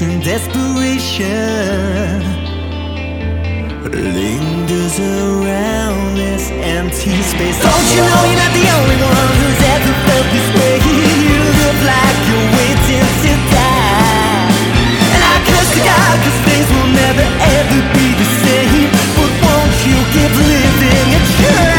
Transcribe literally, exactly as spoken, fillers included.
in desperation lingers around this empty space. Don't you know you're not the only one who's ever felt this way? You look like you're waiting to die, and I curse to God, cause things will never ever be the same. But won't you give living a try?